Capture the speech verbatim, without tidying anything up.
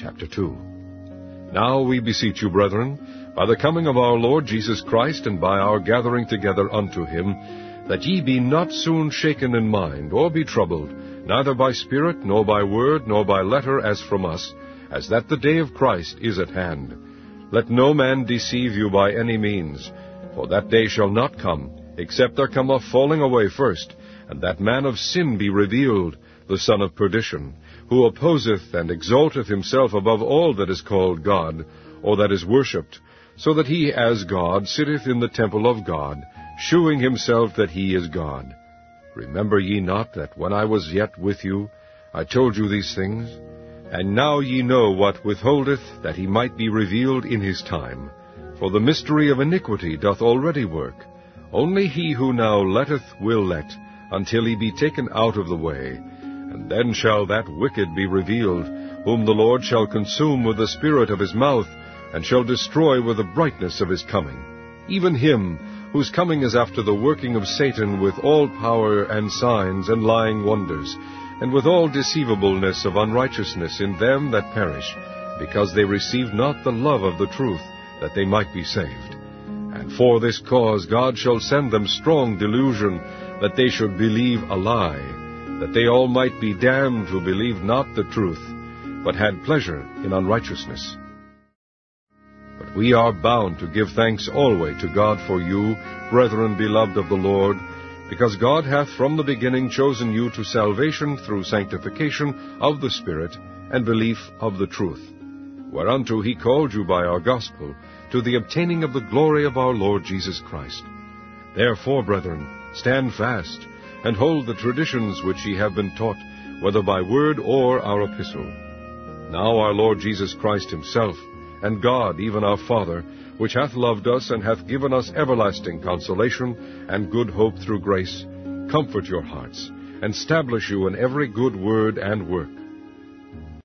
Chapter two. Now we beseech you, brethren, by the coming of our Lord Jesus Christ, and by our gathering together unto him, that ye be not soon shaken in mind, or be troubled, neither by spirit, nor by word, nor by letter as from us, as that the day of Christ is at hand. Let no man deceive you by any means, for that day shall not come, except there come a falling away first, and that man of sin be revealed, the son of perdition, who opposeth and exalteth himself above all that is called God, or that is worshipped, so that he as God sitteth in the temple of God, shewing himself that he is God. Remember ye not that when I was yet with you, I told you these things? And now ye know what withholdeth, that he might be revealed in his time. For the mystery of iniquity doth already work. Only he who now letteth will let, until he be taken out of the way. And then shall that wicked be revealed, whom the Lord shall consume with the spirit of his mouth, and shall destroy with the brightness of his coming. Even him, whose coming is after the working of Satan with all power and signs and lying wonders, and with all deceivableness of unrighteousness in them that perish, because they received not the love of the truth, that they might be saved. And for this cause God shall send them strong delusion, that they should believe a lie, that they all might be damned who believed not the truth, but had pleasure in unrighteousness. But we are bound to give thanks always to God for you, brethren beloved of the Lord, because God hath from the beginning chosen you to salvation through sanctification of the Spirit and belief of the truth, whereunto he called you by our gospel, to the obtaining of the glory of our Lord Jesus Christ. Therefore, brethren, stand fast, and hold the traditions which ye have been taught, whether by word or our epistle. Now our Lord Jesus Christ himself, and God, even our Father, which hath loved us and hath given us everlasting consolation and good hope through grace, comfort your hearts, and establish you in every good word and work,